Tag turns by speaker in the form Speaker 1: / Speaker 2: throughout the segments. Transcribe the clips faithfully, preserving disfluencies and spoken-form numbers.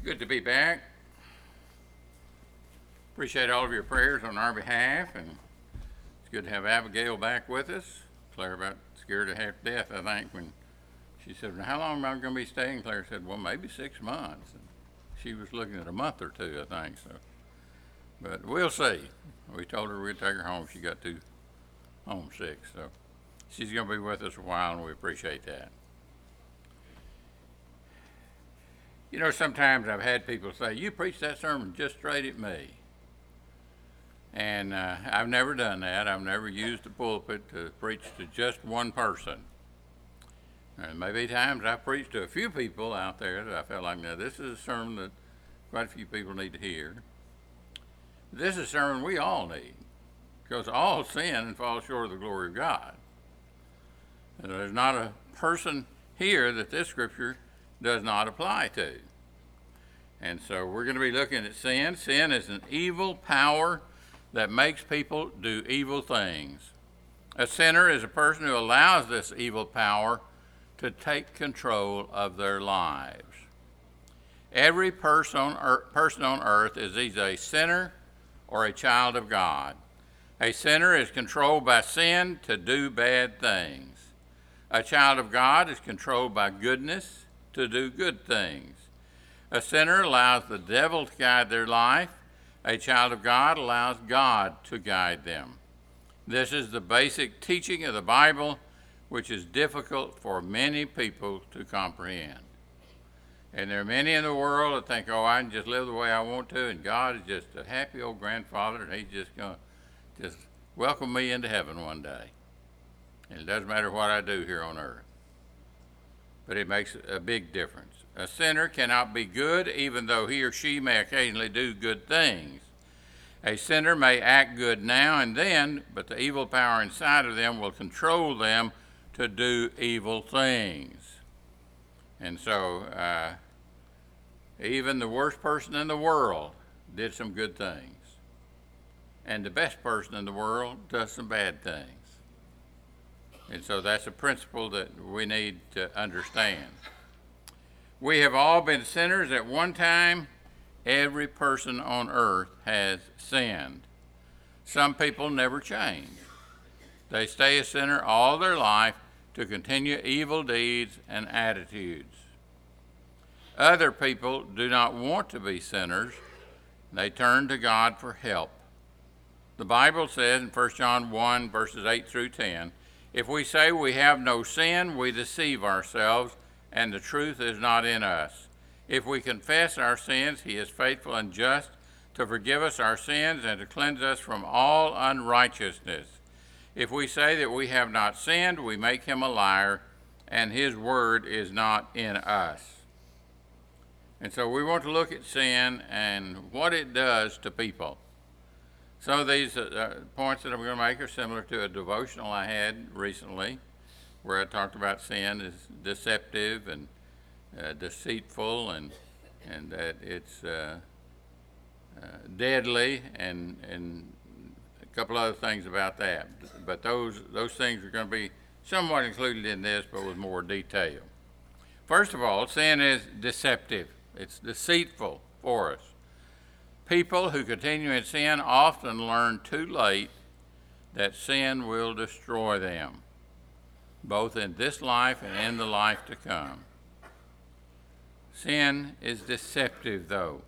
Speaker 1: Good to be back. Appreciate all of your prayers on our behalf, and it's good to have Abigail back with us. Claire about scared to half death, I think, when she said, "How long am I going to be staying?" Claire said, "Well, maybe six months." And she was looking at a month or two, I think. So, but we'll see. We told her we'd take her home. She got too homesick, so she's going to be with us a while, and we appreciate that. You know, sometimes I've had people say, "You preach that sermon just straight at me." And uh, I've never done that. I've never used the pulpit to preach to just one person. And maybe times I've preached to a few people out there that I felt like, now this is a sermon that quite a few people need to hear. This is a sermon we all need, because all sin and fall short of the glory of God. And there's not a person here that this scripture does not apply to. And so we're going to be looking at sin. Sin is an evil power that makes people do evil things. A sinner is a person who allows this evil power to take control of their lives. Every person on earth, person on earth is either a sinner or a child of God. A sinner is controlled by sin to do bad things. A child of God is controlled by goodness to do good things. A sinner allows the devil to guide their life. A child of God allows God to guide them. This is the basic teaching of the Bible, which is difficult for many people to comprehend. And there are many in the world that think, oh, I can just live the way I want to, and God is just a happy old grandfather, and he's just going to just welcome me into heaven one day. And it doesn't matter what I do here on earth. But it makes a big difference. A sinner cannot be good even though he or she may occasionally do good things. A sinner may act good now and then, but the evil power inside of them will control them to do evil things. And so uh, even the worst person in the world did some good things. And the best person in the world does some bad things. And so that's a principle that we need to understand. We have all been sinners at one time. Every person on earth has sinned. Some people never change. They stay a sinner all their life to continue evil deeds and attitudes. Other people do not want to be sinners. They turn to God for help. The Bible says in First John one, verses eight through ten, if we say we have no sin, we deceive ourselves, and the truth is not in us. If we confess our sins, he is faithful and just to forgive us our sins and to cleanse us from all unrighteousness. If we say that we have not sinned, we make him a liar, and his word is not in us. And so we want to look at sin and what it does to people. Some of these uh, points that I'm going to make are similar to a devotional I had recently, where I talked about sin is deceptive and uh, deceitful, and and that it's uh, uh, deadly, and and a couple other things about that. But those those things are going to be somewhat included in this, but with more detail. First of all, sin is deceptive. It's deceitful for us. People who continue in sin often learn too late that sin will destroy them, both in this life and in the life to come. Sin is deceptive, though.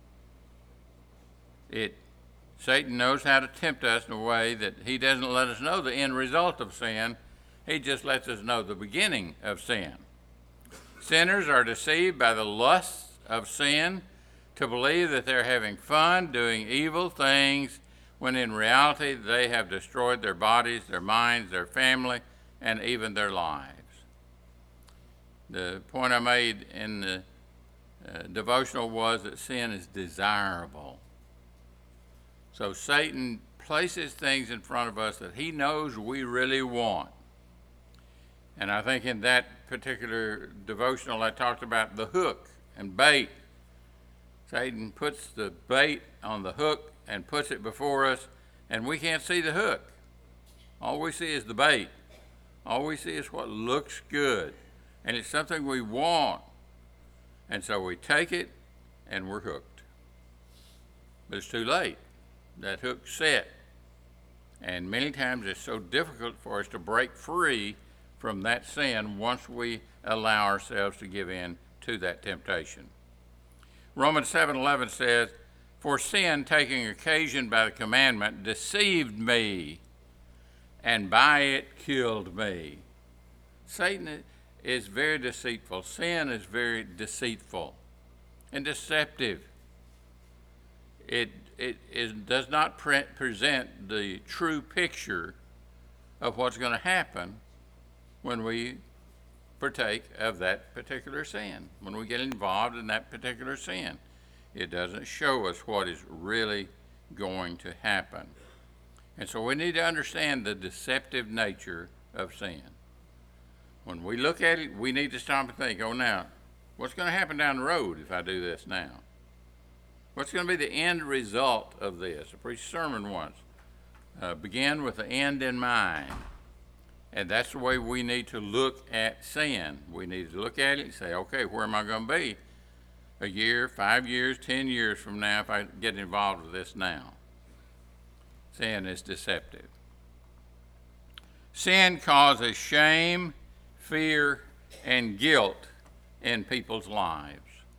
Speaker 1: It, Satan knows how to tempt us in a way that he doesn't let us know the end result of sin. He just lets us know the beginning of sin. Sinners are deceived by the lusts of sin to believe that they're having fun doing evil things, when in reality they have destroyed their bodies, their minds, their family, and even their lives. The point I made in the uh, devotional was that sin is desirable. So Satan places things in front of us that he knows we really want. And I think in that particular devotional I talked about the hook and bait. Satan puts the bait on the hook and puts it before us, and we can't see the hook. All we see is the bait. All we see is what looks good, and it's something we want. And so we take it and we're hooked. But it's too late. That hook's set. And many times it's so difficult for us to break free from that sin once we allow ourselves to give in to that temptation. Romans seven eleven says, "For sin, taking occasion by the commandment, deceived me, and by it killed me." Satan is very deceitful. Sin is very deceitful and deceptive. It, it is, does not pre- present the true picture of what's going to happen when we partake of that particular sin, when we get involved in that particular sin. It doesn't show us what is really going to happen. And so we need to understand the deceptive nature of sin. When we look at it, we need to stop and think, oh, now, what's going to happen down the road if I do this now? What's going to be the end result of this? I preached a sermon once. Uh, begin with the end in mind. And that's the way we need to look at sin. We need to look at it and say, okay, where am I going to be a year, five years, ten years from now if I get involved with this now? Sin is deceptive. Sin causes shame, fear, and guilt in people's lives.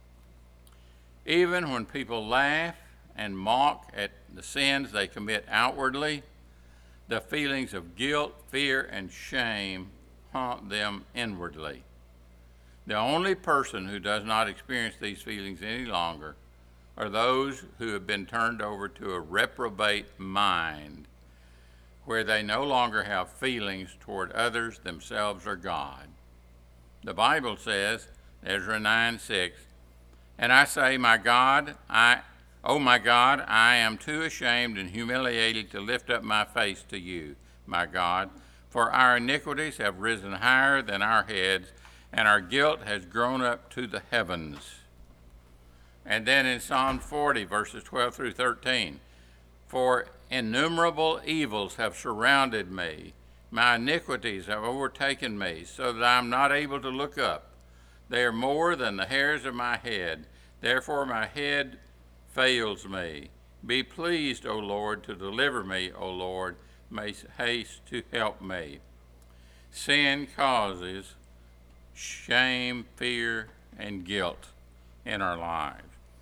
Speaker 1: Even when people laugh and mock at the sins they commit outwardly, the feelings of guilt, fear, and shame haunt them inwardly. The only person who does not experience these feelings any longer are those who have been turned over to a reprobate mind, where they no longer have feelings toward others, themselves, or God. The Bible says, Ezra nine six, "And I say, my God, I, oh my God, I am too ashamed and humiliated to lift up my face to you, my God, for our iniquities have risen higher than our heads, and our guilt has grown up to the heavens." And then in Psalm forty, verses twelve through thirteen, "For innumerable evils have surrounded me. My iniquities have overtaken me, so that I am not able to look up. They are more than the hairs of my head. Therefore my head fails me. Be pleased, O Lord, to deliver me, O Lord. Make haste to help me." Sin causes shame, fear, and guilt in our lives.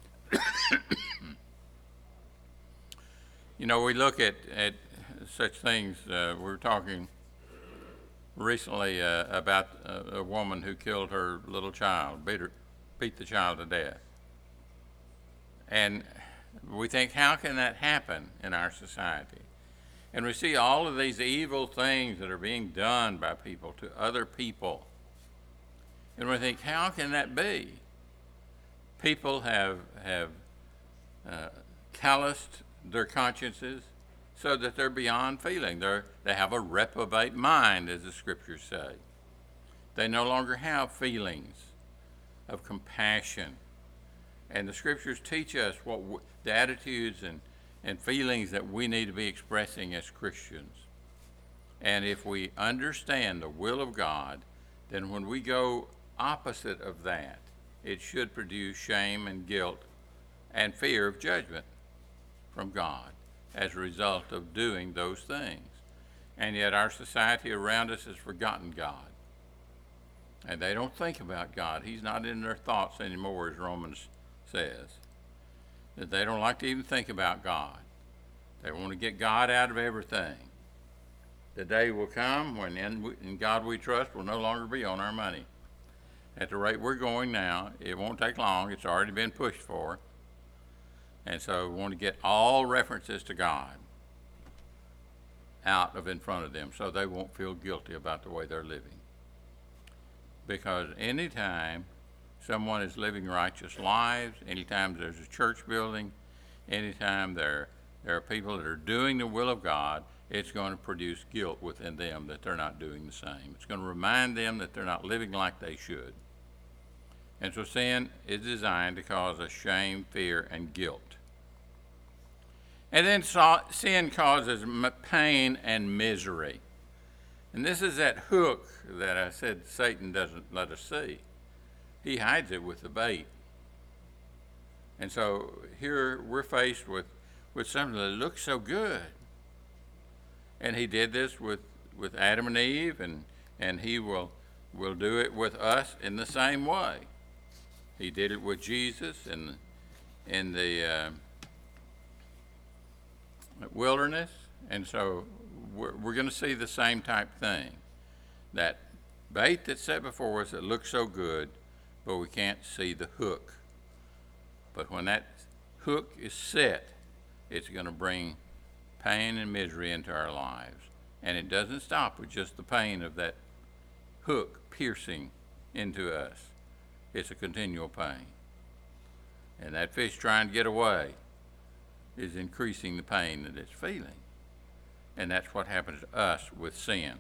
Speaker 1: You know, we look at, at such things. Uh, we were talking recently uh, about a, a woman who killed her little child, beat, her, beat the child to death. And we think, how can that happen in our society? And we see all of these evil things that are being done by people to other people. And we think, how can that be? People have, have uh, calloused their consciences so that they're beyond feeling. They're, they have a reprobate mind, as the scriptures say. They no longer have feelings of compassion. And the scriptures teach us what w- the attitudes and, and feelings that we need to be expressing as Christians. And if we understand the will of God, then when we go opposite of that, it should produce shame and guilt and fear of judgment from God as a result of doing those things. And yet our society around us has forgotten God. And they don't think about God. He's not in their thoughts anymore, as Romans says. That they don't like to even think about God. They want to get God out of everything. The day will come when in, in God we trust will no longer be on our money. At the rate we're going now, it won't take long. It's already been pushed for. And so we want to get all references to God out of in front of them so they won't feel guilty about the way they're living. Because anytime someone is living righteous lives, anytime there's a church building, anytime there, there are people that are doing the will of God, it's going to produce guilt within them that they're not doing the same. It's going to remind them that they're not living like they should. And so sin is designed to cause us shame, fear, and guilt. And then sin causes pain and misery. And this is that hook that I said Satan doesn't let us see. He hides it with the bait. And so here we're faced with, with something that looks so good. And he did this with, with Adam and Eve, and, and he will, will do it with us in the same way. He did it with Jesus in, in the uh, wilderness, and so we're, we're going to see the same type thing. That bait that's set before us that looks so good, but we can't see the hook. But when that hook is set, it's going to bring pain and misery into our lives. And it doesn't stop with just the pain of that hook piercing into us. It's a continual pain. And that fish trying to get away is increasing the pain that it's feeling. And that's what happens to us with sin.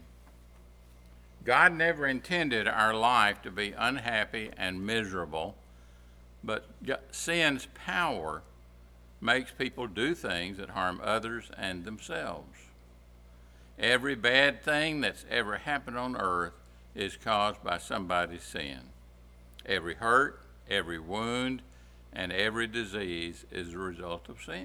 Speaker 1: God never intended our life to be unhappy and miserable, but sin's power makes people do things that harm others and themselves. Every bad thing that's ever happened on earth is caused by somebody's sin. Every hurt, every wound, and every disease is a result of sin.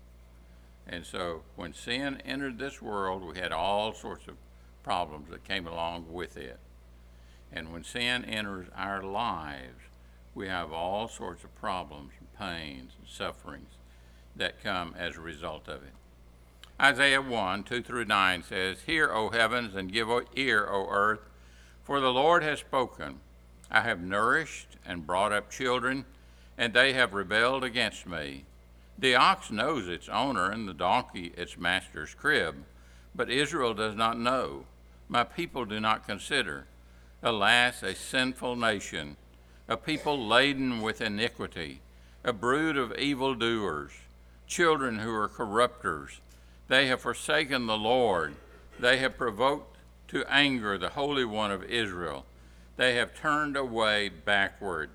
Speaker 1: And so when sin entered this world, we had all sorts of problems that came along with it. And when sin enters our lives, we have all sorts of problems and pains and sufferings that come as a result of it. Isaiah one, two through nine says, "Hear, O heavens, and give ear, O earth, for the Lord has spoken. I have nourished and brought up children, and they have rebelled against me. The ox knows its owner, and the donkey its master's crib, but Israel does not know. My people do not consider. Alas, a sinful nation, a people laden with iniquity, a brood of evildoers, children who are corrupters. They have forsaken the Lord. They have provoked to anger the Holy One of Israel. They have turned away backward.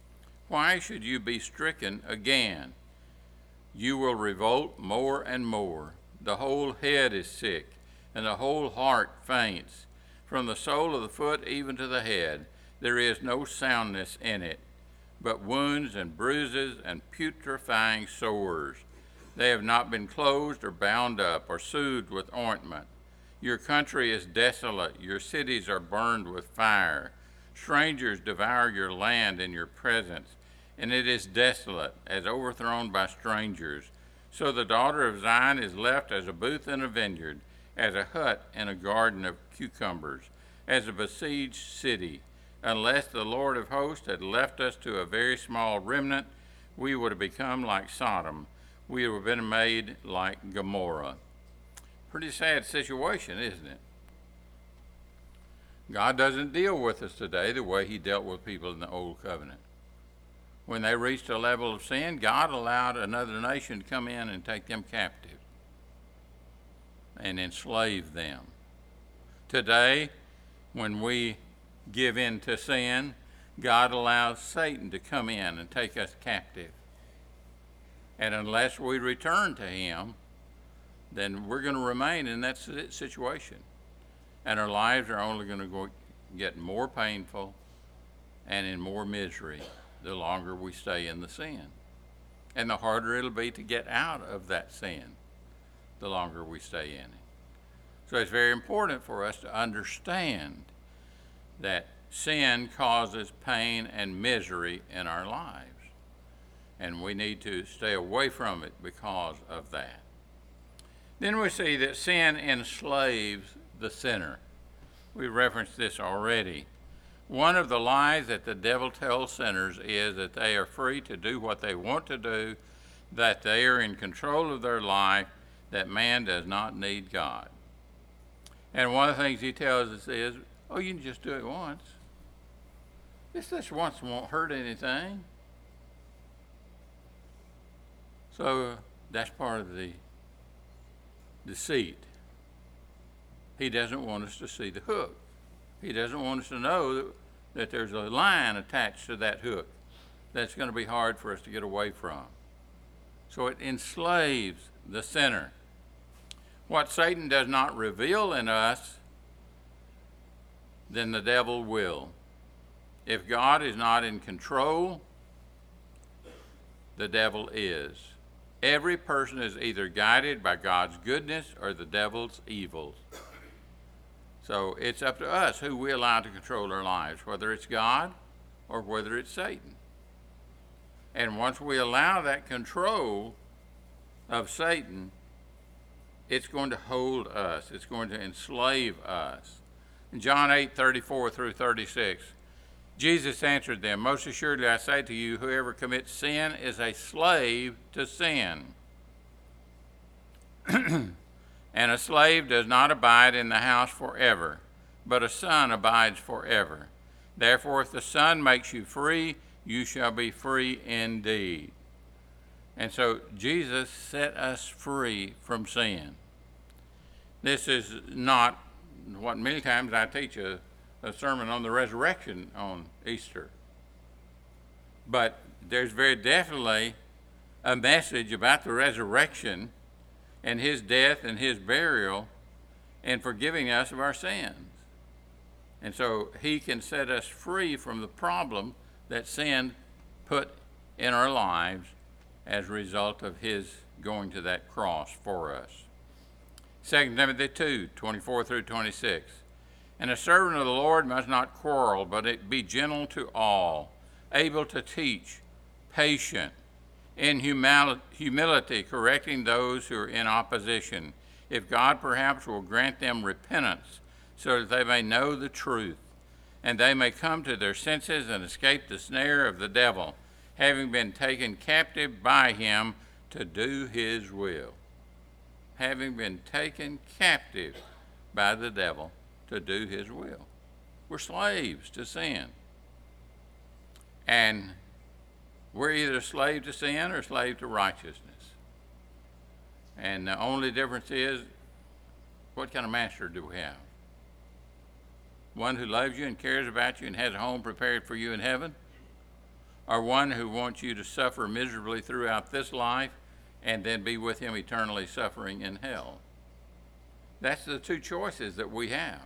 Speaker 1: Why should you be stricken again? You will revolt more and more. The whole head is sick, and the whole heart faints. From the sole of the foot even to the head, there is no soundness in it, but wounds and bruises and putrefying sores. They have not been closed or bound up or soothed with ointment. Your country is desolate. Your cities are burned with fire. Strangers devour your land in your presence, and it is desolate, as overthrown by strangers. So the daughter of Zion is left as a booth in a vineyard, as a hut in a garden of cucumbers, as a besieged city. Unless the Lord of hosts had left us to a very small remnant, we would have become like Sodom. We would have been made like Gomorrah. Pretty sad situation, isn't it? God doesn't deal with us today the way he dealt with people in the Old Covenant. When they reached a level of sin, God allowed another nation to come in and take them captive and enslave them. Today, when we give in to sin, God allows Satan to come in and take us captive. And unless we return to him, then we're going to remain in that situation. And our lives are only going to go, get more painful and in more misery the longer we stay in the sin. And the harder it'll be to get out of that sin the longer we stay in it. So it's very important for us to understand that sin causes pain and misery in our lives. And we need to stay away from it because of that. Then we see that sin enslaves the sinner. We referenced this already. One of the lies that the devil tells sinners is that they are free to do what they want to do, that they are in control of their life, that man does not need God. And one of the things he tells us is, oh, you can just do it once. Just this once won't hurt anything. So that's part of the deceit. He doesn't want us to see the hook. He doesn't want us to know that, that there's a line attached to that hook that's going to be hard for us to get away from. So it enslaves the sinner. What Satan does not reveal in us, then the devil will. If God is not in control, the devil is. Every person is either guided by God's goodness or the devil's evils. So it's up to us who we allow to control our lives, whether it's God or whether it's Satan. And once we allow that control of Satan, it's going to hold us. It's going to enslave us. In John eight, thirty-four through thirty-six, Jesus answered them, "Most assuredly I say to you, whoever commits sin is a slave to sin. And a slave does not abide in the house forever, but a son abides forever. Therefore, if the Son makes you free, you shall be free indeed." And so Jesus set us free from sin. This is not what many times I teach a, a sermon on the resurrection on Easter. But there's very definitely a message about the resurrection and his death and his burial and forgiving us of our sins. And so he can set us free from the problem that sin put in our lives as a result of his going to that cross for us. Second Timothy two, twenty-four through twenty-six. "And a servant of the Lord must not quarrel, but it be gentle to all, able to teach, patient, in humil- humility correcting those who are in opposition, if God perhaps will grant them repentance, so that they may know the truth, and they may come to their senses and escape the snare of the devil, having been taken captive by him to do his will." Having been taken captive by the devil to do his will. We're slaves to sin. And we're either slave to sin or slave to righteousness. And the only difference is, what kind of master do we have? One who loves you and cares about you and has a home prepared for you in heaven? Or one who wants you to suffer miserably throughout this life and then be with him eternally suffering in hell? That's the two choices that we have.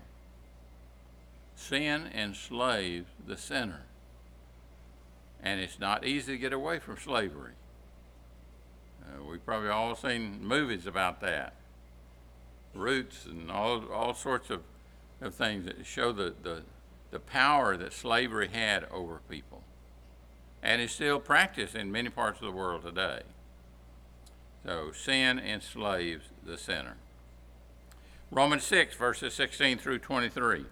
Speaker 1: Sin enslaves the sinner. And it's not easy to get away from slavery. Uh, we've probably all seen movies about that. Roots and all all sorts of, of things that show the, the, the power that slavery had over people. And is still practiced in many parts of the world today. So sin enslaves the sinner. Romans six, verses sixteen through twenty-three.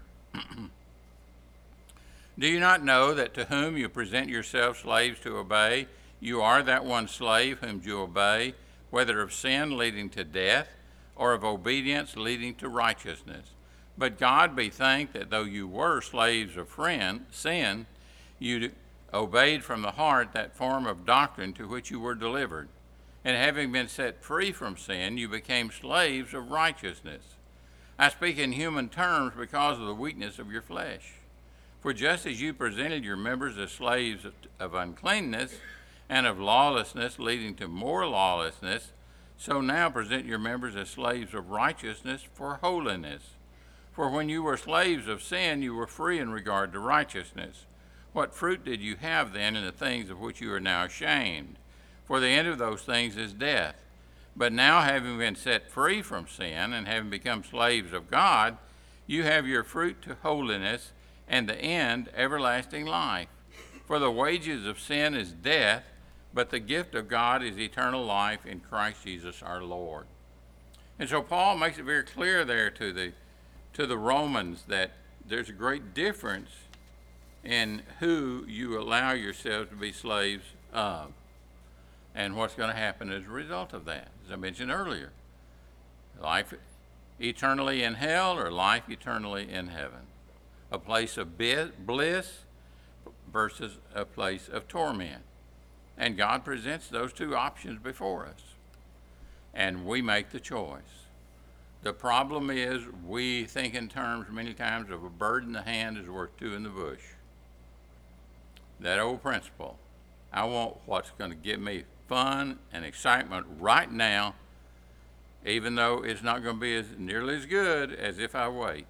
Speaker 1: "Do you not know that to whom you present yourselves slaves to obey, you are that one slave whom you obey, whether of sin leading to death, or of obedience leading to righteousness? But God be thanked that though you were slaves of friend, sin, you obeyed from the heart that form of doctrine to which you were delivered. And having been set free from sin, you became slaves of righteousness. I speak in human terms because of the weakness of your flesh. For just as you presented your members as slaves of, of uncleanness and of lawlessness leading to more lawlessness, so now present your members as slaves of righteousness for holiness. For when you were slaves of sin, you were free in regard to righteousness. What fruit did you have then in the things of which you are now ashamed? For the end of those things is death. But now, having been set free from sin and having become slaves of God, you have your fruit to holiness, and the end everlasting life. For the wages of sin is death, but the gift of God is eternal life in Christ Jesus our Lord." And so Paul makes it very clear there to the to the Romans that there's a great difference in who you allow yourselves to be slaves of, and what's going to happen as a result of that. As I mentioned earlier, life eternally in hell or life eternally in heaven. A place of bliss versus a place of torment. And God presents those two options before us. And we make the choice. The problem is we think in terms many times of a bird in the hand is worth two in the bush. That old principle. I want what's going to give me fun and excitement right now, even though it's not going to be as nearly as good as if I wait.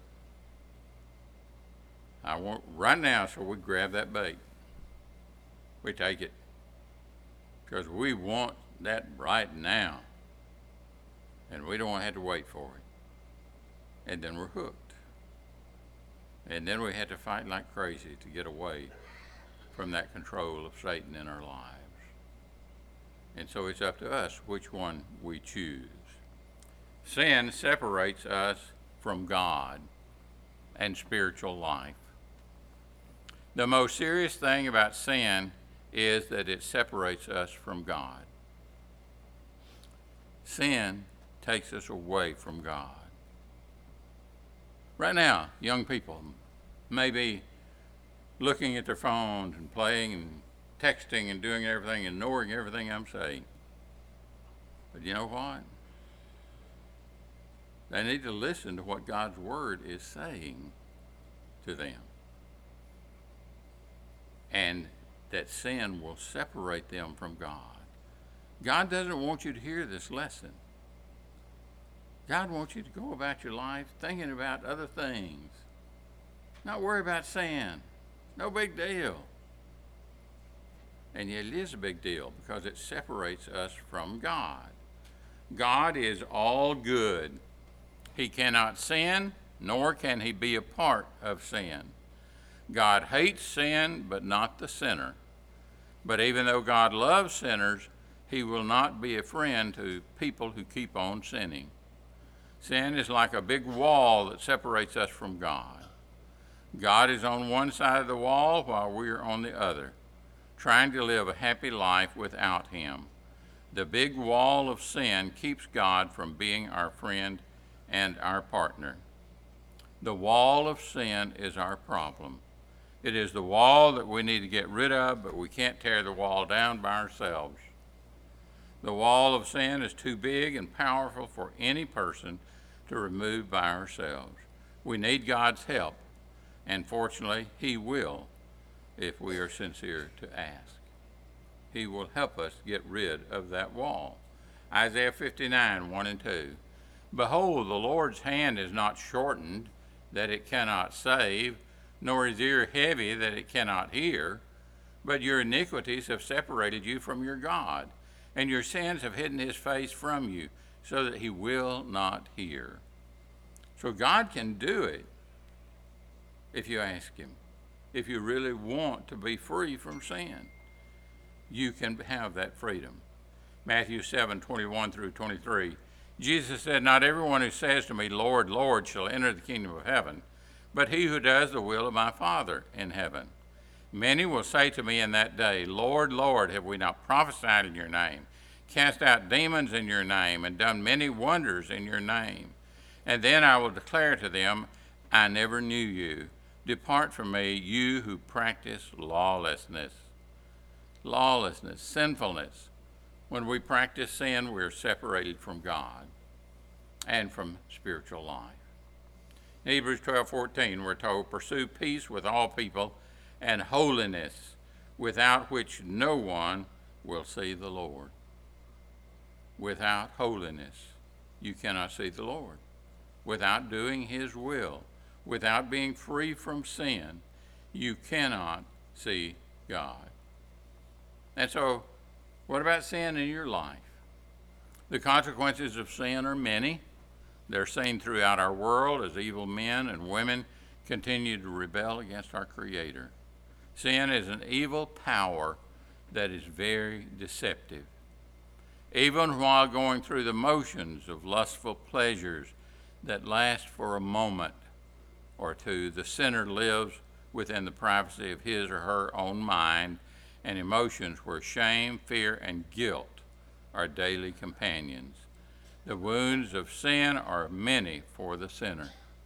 Speaker 1: I want right now, so we grab that bait. We take it. because we want that right now, and we don't want to have to wait for it. And then we're hooked. And then we have to fight like crazy to get away from that control of Satan in our lives. And so it's up to us which one we choose. Sin separates us from God and spiritual life. The most serious thing about sin is that it separates us from God. Sin takes us away from God. Right now, young people may be looking at their phones and playing and texting and doing everything, ignoring everything I'm saying. But you know what? They need to listen to what God's Word is saying to them. And that sin will separate them from God. God doesn't want you to hear this lesson. God wants you to go about your life thinking about other things. Not worry about sin. No big deal. And yet it is a big deal because it separates us from God. God is all good. He cannot sin, nor can he be a part of sin. God hates sin, but not the sinner. But even though God loves sinners, he will not be a friend to people who keep on sinning. Sin is like a big wall that separates us from God. God is on one side of the wall while we are on the other, trying to live a happy life without him. The big wall of sin keeps God from being our friend and our partner. The wall of sin is our problem. It is the wall that we need to get rid of, but we can't tear the wall down by ourselves. The wall of sin is too big and powerful for any person to remove by ourselves. We need God's help, and fortunately, he will if we are sincere to ask. He will help us get rid of that wall. Isaiah fifty-nine, one and two. Behold, the Lord's hand is not shortened, that it cannot save, nor his ear heavy, that it cannot hear. But your iniquities have separated you from your God, and your sins have hidden his face from you, so that he will not hear. So God can do it if you ask him. If you really want to be free from sin, you can have that freedom. Matthew seven, twenty-one through twenty-three. Jesus said, not everyone who says to me, Lord, Lord, shall enter the kingdom of heaven, but he who does the will of my Father in heaven. Many will say to me in that day, Lord, Lord, have we not prophesied in your name, cast out demons in your name, and done many wonders in your name? And then I will declare to them, I never knew you. Depart from me, you who practice lawlessness. Lawlessness, sinfulness. When we practice sin, we are separated from God and from spiritual life. In Hebrews twelve fourteen, we're told, pursue peace with all people and holiness, without which no one will see the Lord. Without holiness, you cannot see the Lord. Without doing his will, without being free from sin, you cannot see God. And so, what about sin in your life? The consequences of sin are many. They're seen throughout our world as evil men and women continue to rebel against our Creator. Sin is an evil power that is very deceptive. Even while going through the motions of lustful pleasures that last for a moment or two, the sinner lives within the privacy of his or her own mind and emotions where shame, fear, and guilt are daily companions. The wounds of sin are many for the sinner.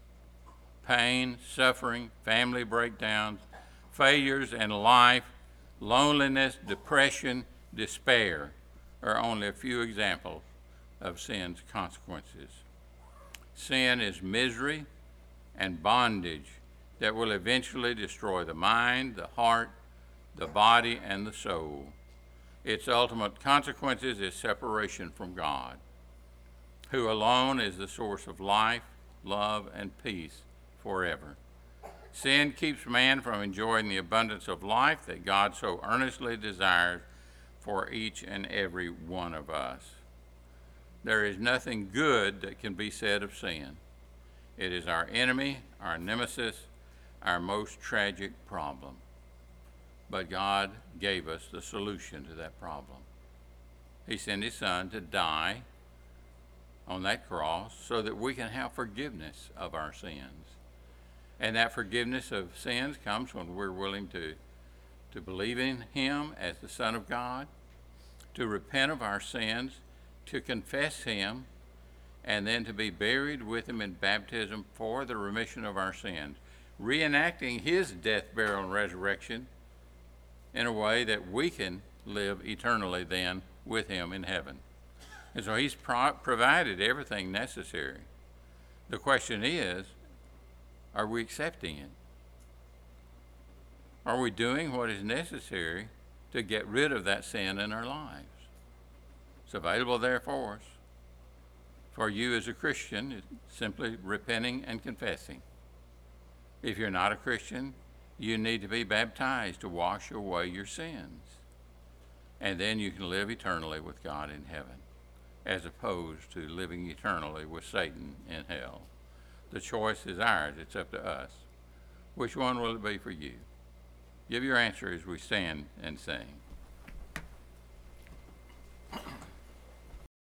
Speaker 1: Pain, suffering, family breakdowns, failures in life, loneliness, depression, despair are only a few examples of sin's consequences. Sin is misery and bondage that will eventually destroy the mind, the heart, the body, and the soul. Its ultimate consequences is separation from God, who alone is the source of life, love, and peace forever. Sin keeps man from enjoying the abundance of life that God so earnestly desires for each and every one of us. There is nothing good that can be said of sin. It is our enemy, our nemesis, our most tragic problem. But God gave us the solution to that problem. He sent his Son to die on that cross so that we can have forgiveness of our sins. And that forgiveness of sins comes when we're willing to, to believe in him as the Son of God, to repent of our sins, to confess him, and then to be buried with him in baptism for the remission of our sins, reenacting his death, burial, and resurrection in a way that we can live eternally then with him in heaven. And so he's pro- provided everything necessary. The question is, are we accepting it? Are we doing what is necessary to get rid of that sin in our lives? It's available there for us. For you as a Christian, it's simply repenting and confessing. If you're not a Christian, you need to be baptized to wash away your sins. And then you can live eternally with God in heaven, as opposed to living eternally with Satan in hell. The choice is ours. It's up to us. Which one will it be for you? Give your answer as we stand and sing.